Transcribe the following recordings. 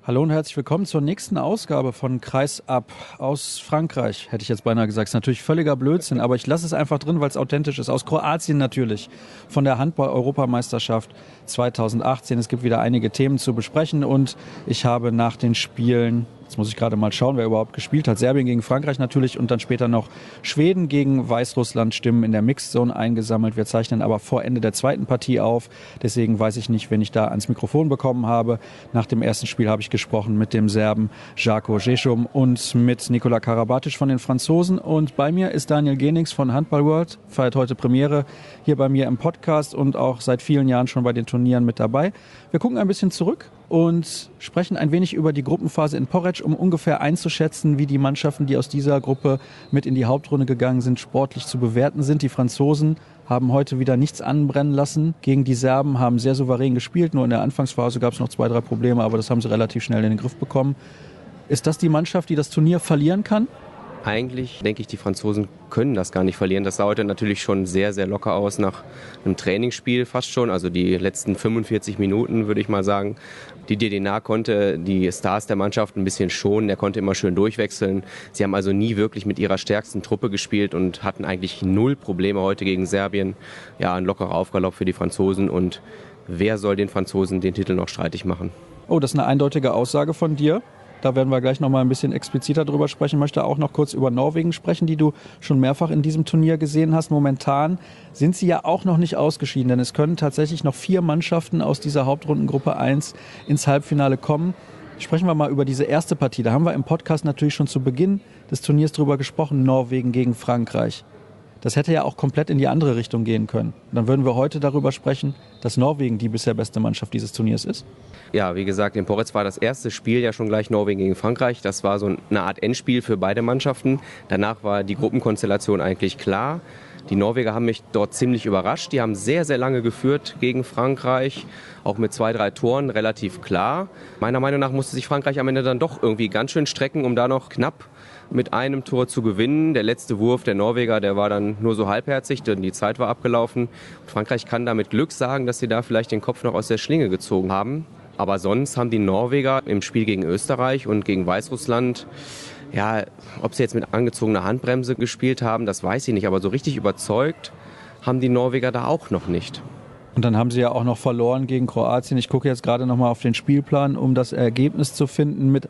Hallo und herzlich willkommen zur nächsten Ausgabe von Kreis ab aus Frankreich, hätte ich jetzt beinahe gesagt. Ist natürlich völliger Blödsinn, aber ich lasse es einfach drin, weil es authentisch ist. Aus Kroatien natürlich, von der Handball-Europameisterschaft 2018. Es gibt wieder einige Themen zu besprechen und ich habe nach den Spielen, jetzt muss ich gerade mal schauen, wer überhaupt gespielt hat, Serbien gegen Frankreich natürlich und dann später noch Schweden gegen Weißrussland Stimmen in der Mixed Zone eingesammelt. Wir zeichnen aber vor Ende der zweiten Partie auf, deswegen weiß ich nicht, wen ich da ans Mikrofon bekommen habe. Nach dem ersten Spiel habe ich gesprochen mit dem Serben Žarko Žešum und mit Nikola Karabatic von den Franzosen. Und bei mir ist Daniel Genix von Handball World, feiert heute Premiere hier bei mir im Podcast und auch seit vielen Jahren schon bei den Turnieren mit dabei. Wir gucken ein bisschen zurück und sprechen ein wenig über die Gruppenphase in Poreč, um ungefähr einzuschätzen, wie die Mannschaften, die aus dieser Gruppe mit in die Hauptrunde gegangen sind, sportlich zu bewerten sind. Die Franzosen haben heute wieder nichts anbrennen lassen gegen die Serben, haben sehr souverän gespielt. Nur in der Anfangsphase gab es noch 2-3 Probleme, aber das haben sie relativ schnell in den Griff bekommen. Ist das die Mannschaft, die das Turnier verlieren kann? Eigentlich denke ich, die Franzosen können das gar nicht verlieren. Das sah heute natürlich schon sehr, sehr locker aus nach einem Trainingsspiel fast schon. Also die letzten 45 Minuten, würde ich mal sagen. Die DDNA konnte die Stars der Mannschaft ein bisschen schonen. Der konnte immer schön durchwechseln. Sie haben also nie wirklich mit ihrer stärksten Truppe gespielt und hatten eigentlich null Probleme heute gegen Serbien. Ja, ein lockerer Aufgalopp für die Franzosen. Und wer soll den Franzosen den Titel noch streitig machen? Oh, das ist eine eindeutige Aussage von dir. Da werden wir gleich noch mal ein bisschen expliziter drüber sprechen. Ich möchte auch noch kurz über Norwegen sprechen, die du schon mehrfach in diesem Turnier gesehen hast. Momentan sind sie ja auch noch nicht ausgeschieden, denn es können tatsächlich noch 4 Mannschaften aus dieser Hauptrundengruppe 1 ins Halbfinale kommen. Sprechen wir mal über diese erste Partie. Da haben wir im Podcast natürlich schon zu Beginn des Turniers drüber gesprochen, Norwegen gegen Frankreich. Das hätte ja auch komplett in die andere Richtung gehen können. Dann würden wir heute darüber sprechen, dass Norwegen die bisher beste Mannschaft dieses Turniers ist. Ja, wie gesagt, in Poreč war das erste Spiel ja schon gleich Norwegen gegen Frankreich. Das war so eine Art Endspiel für beide Mannschaften. Danach war die Gruppenkonstellation eigentlich klar. Die Norweger haben mich dort ziemlich überrascht. Die haben sehr, sehr lange geführt gegen Frankreich, auch mit 2-3 Toren, relativ klar. Meiner Meinung nach musste sich Frankreich am Ende dann doch irgendwie ganz schön strecken, um da noch knapp mit einem Tor zu gewinnen. Der letzte Wurf der Norweger, der war dann nur so halbherzig, denn die Zeit war abgelaufen. Frankreich kann da mit Glück sagen, dass sie da vielleicht den Kopf noch aus der Schlinge gezogen haben. Aber sonst haben die Norweger im Spiel gegen Österreich und gegen Weißrussland, ja, ob sie jetzt mit angezogener Handbremse gespielt haben, das weiß ich nicht. Aber so richtig überzeugt haben die Norweger da auch noch nicht. Und dann haben sie ja auch noch verloren gegen Kroatien. Ich gucke jetzt gerade noch mal auf den Spielplan, um das Ergebnis zu finden mit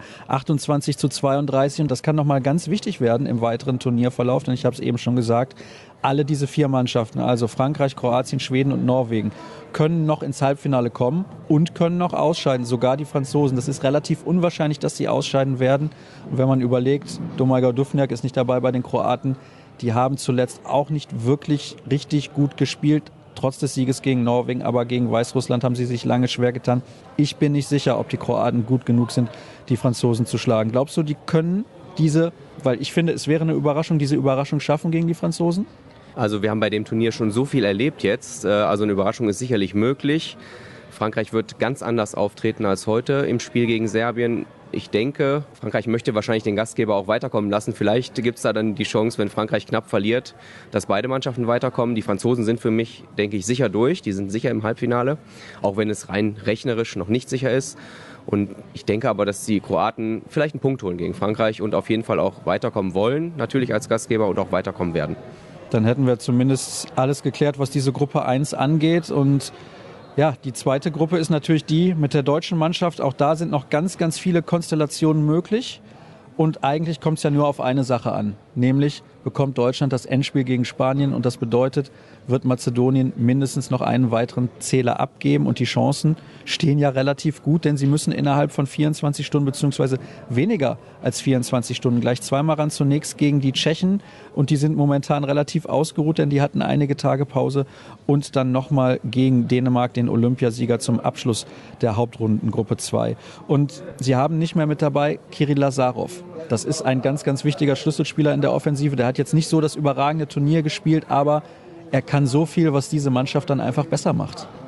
28-32. Und das kann noch mal ganz wichtig werden im weiteren Turnierverlauf. Denn ich habe es eben schon gesagt, alle diese 4 Mannschaften, also Frankreich, Kroatien, Schweden und Norwegen, können noch ins Halbfinale kommen und können noch ausscheiden. Sogar die Franzosen. Das ist relativ unwahrscheinlich, dass sie ausscheiden werden. Und wenn man überlegt, Domagoj Duvnjak ist nicht dabei bei den Kroaten. Die haben zuletzt auch nicht wirklich richtig gut gespielt. Trotz des Sieges gegen Norwegen, aber gegen Weißrussland haben sie sich lange schwer getan. Ich bin nicht sicher, ob die Kroaten gut genug sind, die Franzosen zu schlagen. Glaubst du, die können weil ich finde, es wäre eine Überraschung, diese Überraschung schaffen gegen die Franzosen? Also wir haben bei dem Turnier schon so viel erlebt jetzt. Also eine Überraschung ist sicherlich möglich. Frankreich wird ganz anders auftreten als heute im Spiel gegen Serbien. Ich denke, Frankreich möchte wahrscheinlich den Gastgeber auch weiterkommen lassen. Vielleicht gibt es da dann die Chance, wenn Frankreich knapp verliert, dass beide Mannschaften weiterkommen. Die Franzosen sind für mich, denke ich, sicher durch. Die sind sicher im Halbfinale, auch wenn es rein rechnerisch noch nicht sicher ist. Und ich denke aber, dass die Kroaten vielleicht einen Punkt holen gegen Frankreich und auf jeden Fall auch weiterkommen wollen, natürlich als Gastgeber und auch weiterkommen werden. Dann hätten wir zumindest alles geklärt, was diese Gruppe 1 angeht. Und ja, die zweite Gruppe ist natürlich die mit der deutschen Mannschaft. Auch da sind noch ganz, ganz viele Konstellationen möglich. Und eigentlich kommt es ja nur auf eine Sache an. Nämlich bekommt Deutschland das Endspiel gegen Spanien. Und das bedeutet, wird Mazedonien mindestens noch einen weiteren Zähler abgeben. Und die Chancen stehen ja relativ gut, denn sie müssen innerhalb von 24 Stunden beziehungsweise weniger als 24 Stunden gleich zweimal ran. Zunächst gegen die Tschechen. Und die sind momentan relativ ausgeruht, denn die hatten einige Tage Pause. Und dann nochmal gegen Dänemark, den Olympiasieger, zum Abschluss der Hauptrundengruppe 2. Und sie haben nicht mehr mit dabei Kiril Lazarov. Das ist ein ganz, ganz wichtiger Schlüsselspieler in der Offensive. Der hat jetzt nicht so das überragende Turnier gespielt, aber er kann so viel, was diese Mannschaft dann einfach besser macht.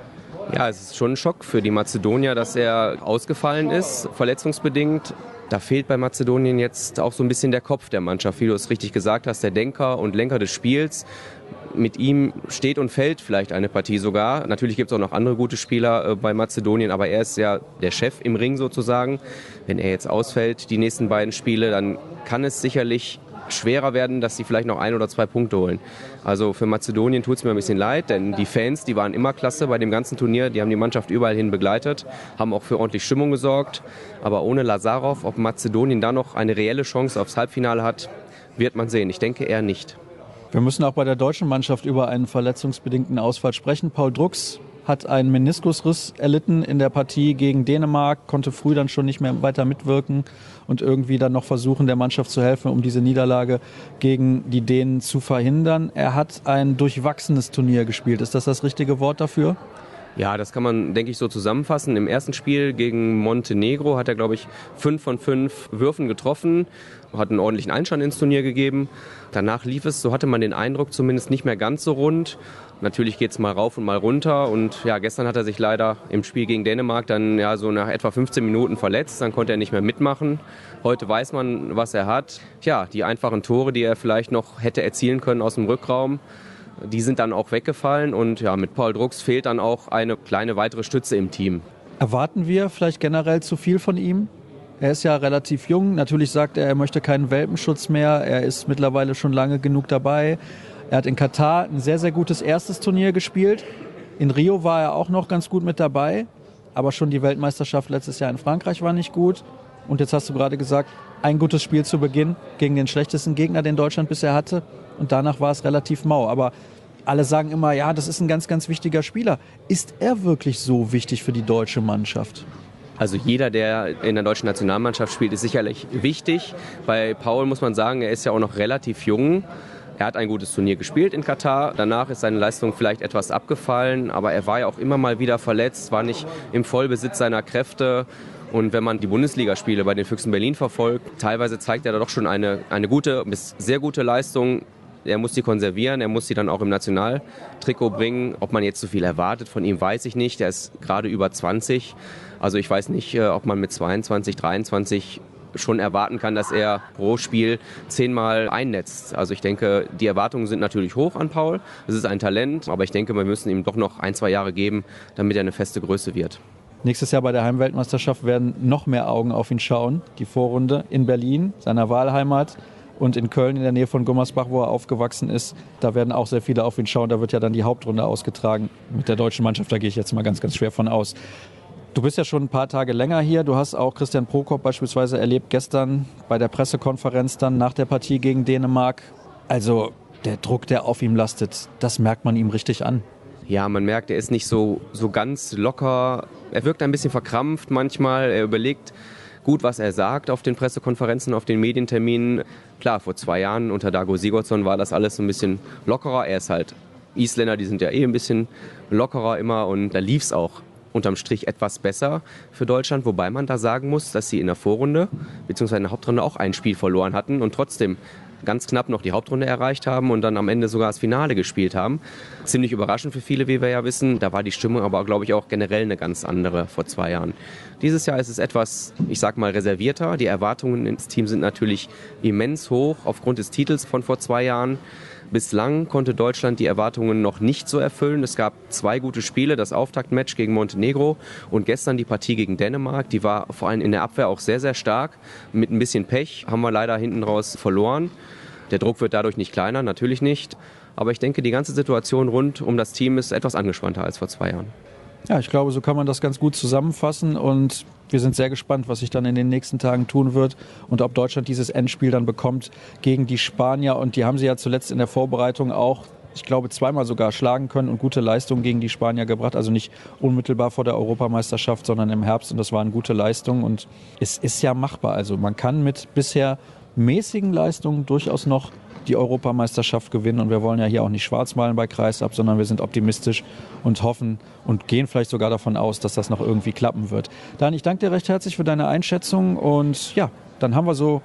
Ja, es ist schon ein Schock für die Mazedonier, dass er ausgefallen ist, verletzungsbedingt. Da fehlt bei Mazedonien jetzt auch so ein bisschen der Kopf der Mannschaft, wie du es richtig gesagt hast, der Denker und Lenker des Spiels. Mit ihm steht und fällt vielleicht eine Partie sogar. Natürlich gibt es auch noch andere gute Spieler bei Mazedonien, aber er ist ja der Chef im Ring sozusagen. Wenn er jetzt ausfällt, die nächsten beiden Spiele, dann kann es sicherlich schwerer werden, dass sie vielleicht noch 1 oder 2 Punkte holen. Also für Mazedonien tut es mir ein bisschen leid, denn die Fans, die waren immer klasse bei dem ganzen Turnier, die haben die Mannschaft überall hin begleitet, haben auch für ordentlich Stimmung gesorgt. Aber ohne Lazarov, ob Mazedonien da noch eine reelle Chance aufs Halbfinale hat, wird man sehen. Ich denke eher nicht. Wir müssen auch bei der deutschen Mannschaft über einen verletzungsbedingten Ausfall sprechen. Paul Drucks hat einen Meniskusriss erlitten in der Partie gegen Dänemark, konnte früh dann schon nicht mehr weiter mitwirken und irgendwie dann noch versuchen, der Mannschaft zu helfen, um diese Niederlage gegen die Dänen zu verhindern. Er hat ein durchwachsenes Turnier gespielt. Ist das das richtige Wort dafür? Ja, das kann man, denke ich, so zusammenfassen. Im ersten Spiel gegen Montenegro hat er, glaube ich, 5 von 5 Würfen getroffen, hat einen ordentlichen Einstand ins Turnier gegeben. Danach lief es, so hatte man den Eindruck, zumindest nicht mehr ganz so rund. Natürlich geht es mal rauf und mal runter und ja, gestern hat er sich leider im Spiel gegen Dänemark dann ja so nach etwa 15 Minuten verletzt, dann konnte er nicht mehr mitmachen. Heute weiß man, was er hat. Tja, die einfachen Tore, die er vielleicht noch hätte erzielen können aus dem Rückraum, die sind dann auch weggefallen und ja, mit Paul Drucks fehlt dann auch eine kleine weitere Stütze im Team. Erwarten wir vielleicht generell zu viel von ihm? Er ist ja relativ jung. Natürlich sagt er möchte keinen Welpenschutz mehr. Er ist mittlerweile schon lange genug dabei. Er hat in Katar ein sehr, sehr gutes erstes Turnier gespielt. In Rio war er auch noch ganz gut mit dabei. Aber schon die Weltmeisterschaft letztes Jahr in Frankreich war nicht gut. Und jetzt hast du gerade gesagt, ein gutes Spiel zu Beginn gegen den schlechtesten Gegner, den Deutschland bisher hatte. Und danach war es relativ mau. Aber alle sagen immer, ja, das ist ein ganz, ganz wichtiger Spieler. Ist er wirklich so wichtig für die deutsche Mannschaft? Also jeder, der in der deutschen Nationalmannschaft spielt, ist sicherlich wichtig. Bei Paul muss man sagen, er ist ja auch noch relativ jung. Er hat ein gutes Turnier gespielt in Katar. Danach ist seine Leistung vielleicht etwas abgefallen. Aber er war ja auch immer mal wieder verletzt, war nicht im Vollbesitz seiner Kräfte. Und wenn man die Bundesligaspiele bei den Füchsen Berlin verfolgt, teilweise zeigt er da doch schon eine gute bis sehr gute Leistung. Er muss die konservieren, er muss sie dann auch im Nationaltrikot bringen. Ob man jetzt so viel erwartet von ihm, weiß ich nicht. Er ist gerade über 20. Also ich weiß nicht, ob man mit 22, 23 schon erwarten kann, dass er pro Spiel 10-mal einnetzt. Also ich denke, die Erwartungen sind natürlich hoch an Paul. Es ist ein Talent, aber ich denke, wir müssen ihm doch noch 1, 2 Jahre geben, damit er eine feste Größe wird. Nächstes Jahr bei der Heimweltmeisterschaft werden noch mehr Augen auf ihn schauen. Die Vorrunde in Berlin, seiner Wahlheimat, und in Köln in der Nähe von Gummersbach, wo er aufgewachsen ist. Da werden auch sehr viele auf ihn schauen. Da wird ja dann die Hauptrunde ausgetragen mit der deutschen Mannschaft. Da gehe ich jetzt mal ganz, ganz schwer von aus. Du bist ja schon ein paar Tage länger hier. Du hast auch Christian Prokop beispielsweise erlebt gestern bei der Pressekonferenz dann nach der Partie gegen Dänemark. Also der Druck, der auf ihm lastet, das merkt man ihm richtig an. Ja, man merkt, er ist nicht so ganz locker. Er wirkt ein bisschen verkrampft manchmal. Er überlegt gut, was er sagt auf den Pressekonferenzen, auf den Medienterminen. Klar, vor 2 Jahren unter Dago Sigurdsson war das alles so ein bisschen lockerer. Er ist halt Isländer, die sind ja ein bisschen lockerer immer und da lief es auch unterm Strich etwas besser für Deutschland, wobei man da sagen muss, dass sie in der Vorrunde bzw. in der Hauptrunde auch ein Spiel verloren hatten und trotzdem ganz knapp noch die Hauptrunde erreicht haben und dann am Ende sogar das Finale gespielt haben. Ziemlich überraschend für viele, wie wir ja wissen. Da war die Stimmung aber, glaube ich, auch generell eine ganz andere vor 2 Jahren. Dieses Jahr ist es etwas, ich sag mal, reservierter. Die Erwartungen ins Team sind natürlich immens hoch aufgrund des Titels von vor 2 Jahren. Bislang konnte Deutschland die Erwartungen noch nicht so erfüllen. Es gab 2 gute Spiele, das Auftaktmatch gegen Montenegro und gestern die Partie gegen Dänemark. Die war vor allem in der Abwehr auch sehr, sehr stark. Mit ein bisschen Pech haben wir leider hinten raus verloren. Der Druck wird dadurch nicht kleiner, natürlich nicht. Aber ich denke, die ganze Situation rund um das Team ist etwas angespannter als vor 2 Jahren. Ja, ich glaube, so kann man das ganz gut zusammenfassen und wir sind sehr gespannt, was sich dann in den nächsten Tagen tun wird und ob Deutschland dieses Endspiel dann bekommt gegen die Spanier. Und die haben sie ja zuletzt in der Vorbereitung auch, ich glaube, 2-mal sogar schlagen können und gute Leistungen gegen die Spanier gebracht. Also nicht unmittelbar vor der Europameisterschaft, sondern im Herbst und das waren gute Leistungen und es ist ja machbar. Also man kann mit bisher mäßigen Leistungen durchaus noch die Europameisterschaft gewinnen und wir wollen ja hier auch nicht schwarz malen bei Kreisab, sondern wir sind optimistisch und hoffen und gehen vielleicht sogar davon aus, dass das noch irgendwie klappen wird. Dan, ich danke dir recht herzlich für deine Einschätzung und ja, dann haben wir so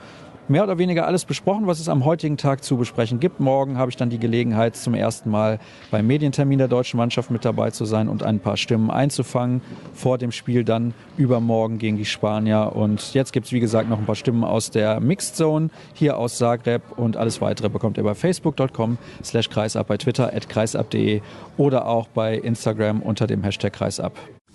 mehr oder weniger alles besprochen, was es am heutigen Tag zu besprechen gibt. Morgen habe ich dann die Gelegenheit, zum ersten Mal beim Medientermin der deutschen Mannschaft mit dabei zu sein und ein paar Stimmen einzufangen. Vor dem Spiel dann übermorgen gegen die Spanier. Und jetzt gibt es, wie gesagt, noch ein paar Stimmen aus der Mixed Zone hier aus Zagreb. Und alles Weitere bekommt ihr bei facebook.com/kreisab, bei Twitter @kreisab.de oder auch bei Instagram unter dem Hashtag Kreisab.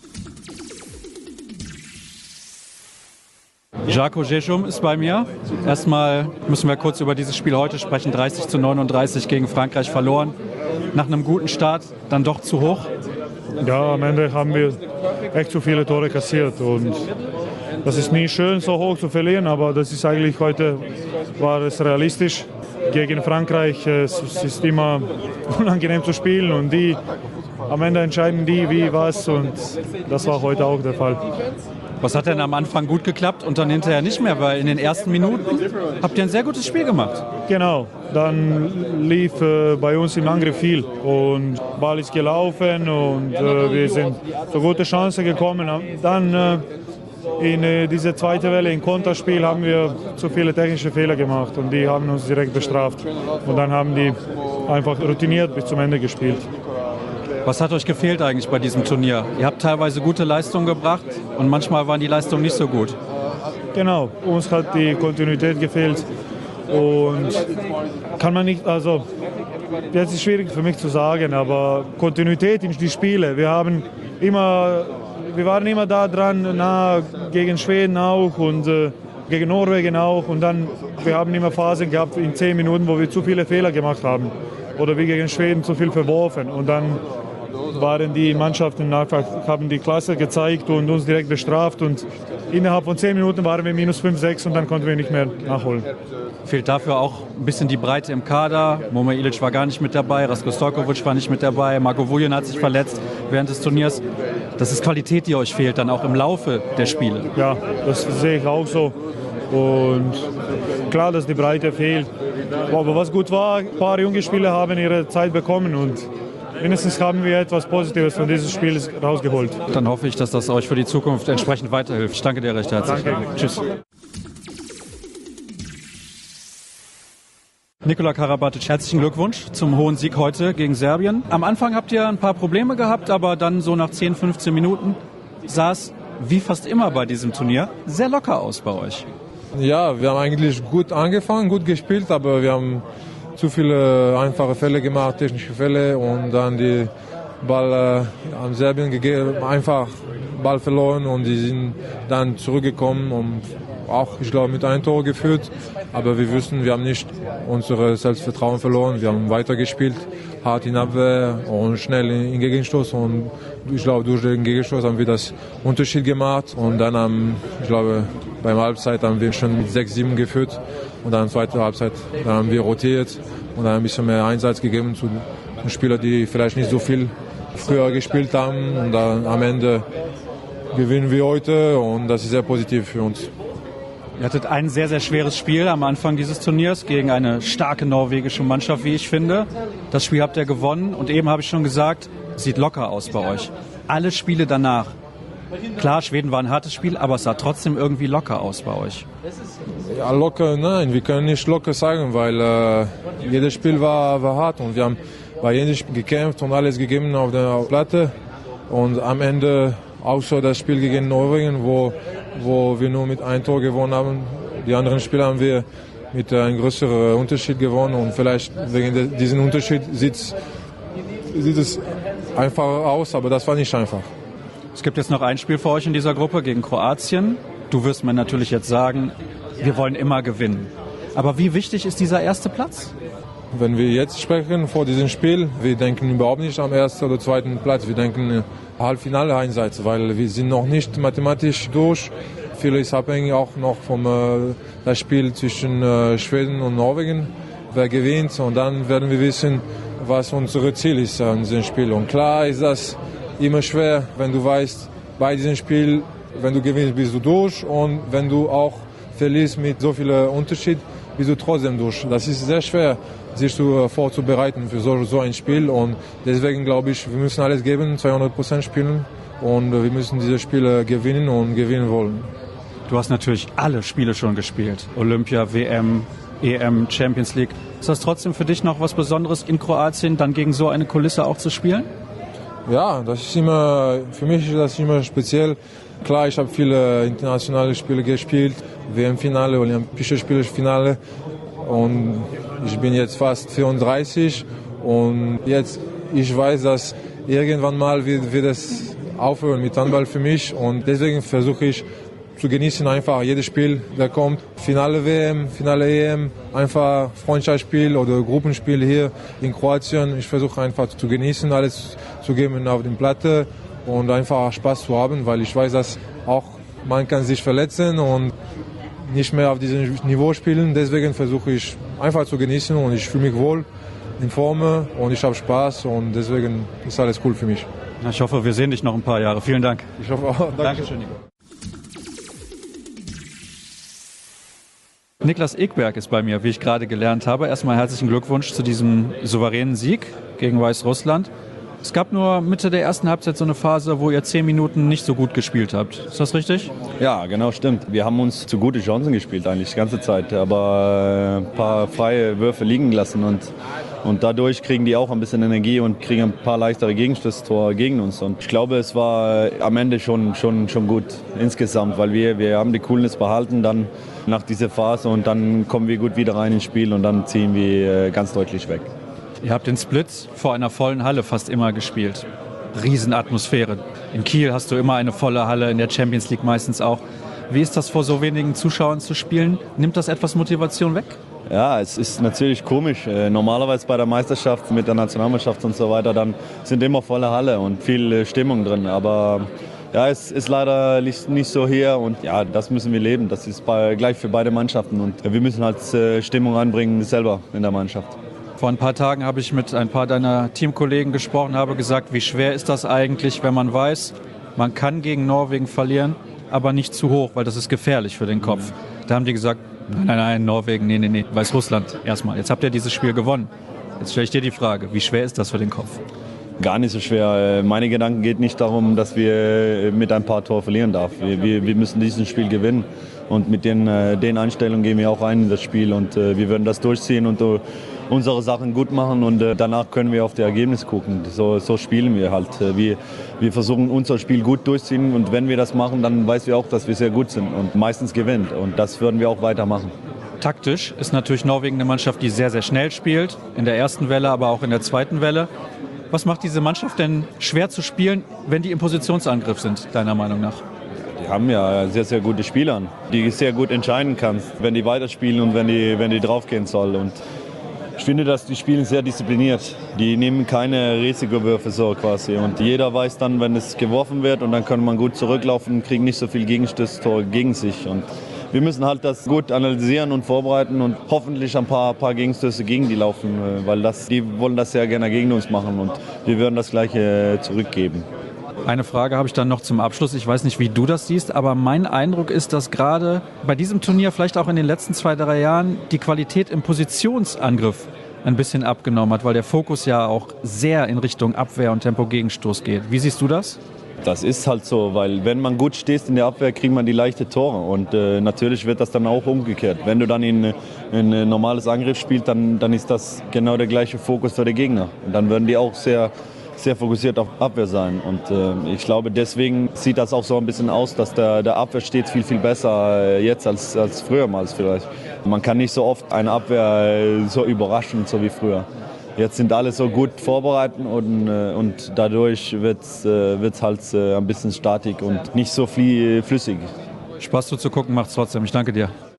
Žarko Žešum ist bei mir. Erstmal müssen wir kurz über dieses Spiel heute sprechen. 30:39 gegen Frankreich verloren. Nach einem guten Start dann doch zu hoch. Ja, am Ende haben wir echt zu viele Tore kassiert. Und das ist nie schön, so hoch zu verlieren, aber das ist eigentlich heute, war es realistisch. Gegen Frankreich es ist immer unangenehm zu spielen und am Ende entscheiden die, wie, was, und das war heute auch der Fall. Was hat denn am Anfang gut geklappt und dann hinterher nicht mehr? Weil in den ersten Minuten habt ihr ein sehr gutes Spiel gemacht. Genau, dann lief bei uns im Angriff viel und Ball ist gelaufen und wir sind zu gute Chancen gekommen. Dann in dieser zweiten Welle, im Konterspiel, haben wir zu viele technische Fehler gemacht und die haben uns direkt bestraft. Und dann haben die einfach routiniert bis zum Ende gespielt. Was hat euch gefehlt eigentlich bei diesem Turnier? Ihr habt teilweise gute Leistungen gebracht und manchmal waren die Leistungen nicht so gut. Genau, uns hat die Kontinuität gefehlt und kann man nicht, also jetzt ist es schwierig für mich zu sagen, aber Kontinuität in die Spiele. Wir waren immer da dran, nah gegen Schweden auch und gegen Norwegen auch, und dann wir haben immer Phasen gehabt in 10 Minuten, wo wir zu viele Fehler gemacht haben oder wie gegen Schweden zu viel verworfen, und dann waren die Mannschaften einfach, haben die Klasse gezeigt und uns direkt bestraft, und innerhalb von 10 Minuten waren wir -5, -6 und dann konnten wir nicht mehr nachholen. Fehlt dafür auch ein bisschen die Breite im Kader. Momir Ilić war gar nicht mit dabei, Rasko Stojković war nicht mit dabei, Marko Vuljan hat sich verletzt während des Turniers. Das ist Qualität, die euch fehlt, dann auch im Laufe der Spiele. Ja, das sehe ich auch so. Und klar, dass die Breite fehlt. Aber was gut war, ein paar junge Spieler haben ihre Zeit bekommen und mindestens haben wir etwas Positives von diesem Spiel rausgeholt. Dann hoffe ich, dass das euch für die Zukunft entsprechend weiterhilft. Ich danke dir recht herzlich. Danke. Tschüss. Nikola Karabatic, herzlichen Glückwunsch zum hohen Sieg heute gegen Serbien. Am Anfang habt ihr ein paar Probleme gehabt, aber dann so nach 10, 15 Minuten sah es, wie fast immer bei diesem Turnier, sehr locker aus bei euch. Ja, wir haben eigentlich gut angefangen, gut gespielt, aber wir haben zu viele einfache Fälle gemacht, technische Fälle, und dann die Ball an Serbien gegeben, einfach Ball verloren, und die sind dann zurückgekommen und auch, ich glaube, mit einem Tor geführt. Aber wir wussten, wir haben nicht unser Selbstvertrauen verloren. Wir haben weitergespielt, hart in Abwehr und schnell in Gegenstoß. Und ich glaube, durch den Gegenstoß haben wir das Unterschied gemacht. Und dann ich glaube, beim Halbzeit haben wir schon mit 6-7 geführt. Und dann zweite Halbzeit, dann haben wir rotiert und dann ein bisschen mehr Einsatz gegeben zu den Spielern, die vielleicht nicht so viel früher gespielt haben. Und dann am Ende gewinnen wir heute, und das ist sehr positiv für uns. Ihr hattet ein sehr, sehr schweres Spiel am Anfang dieses Turniers gegen eine starke norwegische Mannschaft, wie ich finde. Das Spiel habt ihr gewonnen, und eben habe ich schon gesagt, sieht locker aus bei euch. Alle Spiele danach. Klar, Schweden war ein hartes Spiel, aber es sah trotzdem irgendwie locker aus bei euch. Ja, locker, nein, wir können nicht locker sagen, weil jedes Spiel war hart, und wir haben bei jedem Spiel gekämpft und alles gegeben auf der Platte. Und am Ende auch so das Spiel gegen Norwegen, wo wir nur mit einem Tor gewonnen haben. Die anderen Spiele haben wir mit einem größeren Unterschied gewonnen, und vielleicht wegen diesem Unterschied sieht es einfach aus, aber das war nicht einfach. Es gibt jetzt noch ein Spiel für euch in dieser Gruppe gegen Kroatien. Du wirst mir natürlich jetzt sagen, wir wollen immer gewinnen. Aber wie wichtig ist dieser erste Platz? Wenn wir jetzt sprechen vor diesem Spiel, wir denken überhaupt nicht am ersten oder zweiten Platz. Wir denken Halbfinale-Einsatz, weil wir sind noch nicht mathematisch durch. Viel ist abhängig auch noch vom das Spiel zwischen Schweden und Norwegen, wer gewinnt. Und dann werden wir wissen, was unser Ziel ist an diesem Spiel. Und klar ist das immer schwer, wenn du weißt, bei diesem Spiel, wenn du gewinnst, bist du durch, und wenn du auch verlierst mit so viel Unterschied, bist du trotzdem durch. Das ist sehr schwer, sich vorzubereiten für so ein Spiel, und deswegen glaube ich, wir müssen alles geben, 200% spielen, und wir müssen diese Spiele gewinnen und gewinnen wollen. Du hast natürlich alle Spiele schon gespielt. Olympia, WM, EM, Champions League. Ist das trotzdem für dich noch was Besonderes, in Kroatien dann gegen so eine Kulisse auch zu spielen? Ja, das ist immer, für mich ist das immer speziell. Klar, ich habe viele internationale Spiele gespielt, WM-Finale, Olympische Spiele-Finale. Und ich bin jetzt fast 34 und jetzt, ich weiß, dass irgendwann mal wird es aufhören mit Handball für mich und deswegen versuche ich zu genießen einfach jedes Spiel, der kommt. Finale WM, Finale EM, einfach Freundschaftsspiel oder Gruppenspiel hier in Kroatien. Ich versuche einfach zu genießen, alles zu geben auf den Platte und einfach Spaß zu haben, weil ich weiß, dass auch man kann sich verletzen und nicht mehr auf diesem Niveau spielen. Deswegen versuche ich einfach zu genießen und ich fühle mich wohl in Form und ich habe Spaß und deswegen ist alles cool für mich. Ich hoffe, wir sehen dich noch ein paar Jahre. Vielen Dank. Ich hoffe auch. Dankeschön, Nico. Niklas Ekberg ist bei mir, wie ich gerade gelernt habe. Erstmal herzlichen Glückwunsch zu diesem souveränen Sieg gegen Weißrussland. Es gab nur Mitte der ersten Halbzeit so eine Phase, wo ihr 10 Minuten nicht so gut gespielt habt. Ist das richtig? Ja, genau, stimmt. Wir haben uns zu gute Chancen gespielt eigentlich die ganze Zeit, aber ein paar freie Würfe liegen gelassen und dadurch kriegen die auch ein bisschen Energie und kriegen ein paar leichtere Gegenstößtore gegen uns. Und ich glaube, es war am Ende schon gut insgesamt, weil wir haben die Coolness behalten dann nach dieser Phase und dann kommen wir gut wieder rein ins Spiel und dann ziehen wir ganz deutlich weg. Ihr habt den Split vor einer vollen Halle fast immer gespielt. Riesenatmosphäre. In Kiel hast du immer eine volle Halle, in der Champions League meistens auch. Wie ist das, vor so wenigen Zuschauern zu spielen? Nimmt das etwas Motivation weg? Ja, es ist natürlich komisch. Normalerweise bei der Meisterschaft mit der Nationalmannschaft und so weiter, dann sind immer volle Halle und viel Stimmung drin. Aber ja, es ist leider nicht so hier und ja, das müssen wir leben. Das ist gleich für beide Mannschaften und wir müssen halt Stimmung anbringen selber in der Mannschaft. Vor ein paar Tagen habe ich mit ein paar deiner Teamkollegen gesprochen, habe gesagt, wie schwer ist das eigentlich, wenn man weiß, man kann gegen Norwegen verlieren, aber nicht zu hoch, weil das ist gefährlich für den Kopf. Da haben die gesagt, nein, Norwegen, nee, Weißrussland erstmal. Jetzt habt ihr dieses Spiel gewonnen. Jetzt stelle ich dir die Frage, wie schwer ist das für den Kopf? Gar nicht so schwer. Meine Gedanken geht nicht darum, dass wir mit ein paar Toren verlieren darf. Wir müssen dieses Spiel gewinnen. Und mit den Einstellungen gehen wir auch rein in das Spiel und wir werden das durchziehen und unsere Sachen gut machen und danach können wir auf das Ergebnis gucken. So spielen wir halt. Wir versuchen unser Spiel gut durchzuziehen und wenn wir das machen, dann weiß wir auch, dass wir sehr gut sind und meistens gewinnt und das werden wir auch weitermachen. Taktisch ist natürlich Norwegen eine Mannschaft, die sehr, sehr schnell spielt, in der ersten Welle, aber auch in der zweiten Welle. Was macht diese Mannschaft denn schwer zu spielen, wenn die im Positionsangriff sind, deiner Meinung nach? Die haben ja sehr, sehr gute Spieler, die sehr gut entscheiden kannst, wenn die weiterspielen und wenn die draufgehen soll. Und ich finde, dass die spielen sehr diszipliniert. Die nehmen keine Risikowürfe so quasi. Und jeder weiß dann, wenn es geworfen wird und dann kann man gut zurücklaufen und kriegen nicht so viel Gegenstößtore gegen sich. Und wir müssen halt das gut analysieren und vorbereiten und hoffentlich ein paar Gegenstöße gegen die laufen, weil die wollen das sehr gerne gegen uns machen und wir werden das Gleiche zurückgeben. Eine Frage habe ich dann noch zum Abschluss. Ich weiß nicht, wie du das siehst, aber mein Eindruck ist, dass gerade bei diesem Turnier, vielleicht auch in den letzten 2-3 Jahren, die Qualität im Positionsangriff ein bisschen abgenommen hat, weil der Fokus ja auch sehr in Richtung Abwehr und Tempo-Gegenstoß geht. Wie siehst du das? Das ist halt so, weil wenn man gut stehst in der Abwehr, kriegt man die leichten Tore und natürlich wird das dann auch umgekehrt. Wenn du dann in ein normales Angriff spielst, dann ist das genau der gleiche Fokus für den Gegner. Und dann werden die auch sehr fokussiert auf Abwehr sein. Und ich glaube, deswegen sieht das auch so ein bisschen aus, dass der Abwehr steht viel, viel besser jetzt als früher mal vielleicht. Man kann nicht so oft eine Abwehr so überraschen, so wie früher. Jetzt sind alle so gut vorbereitet und dadurch wird's halt ein bisschen statik und nicht so viel flüssig. Spaß zuzugucken macht's trotzdem. Ich danke dir.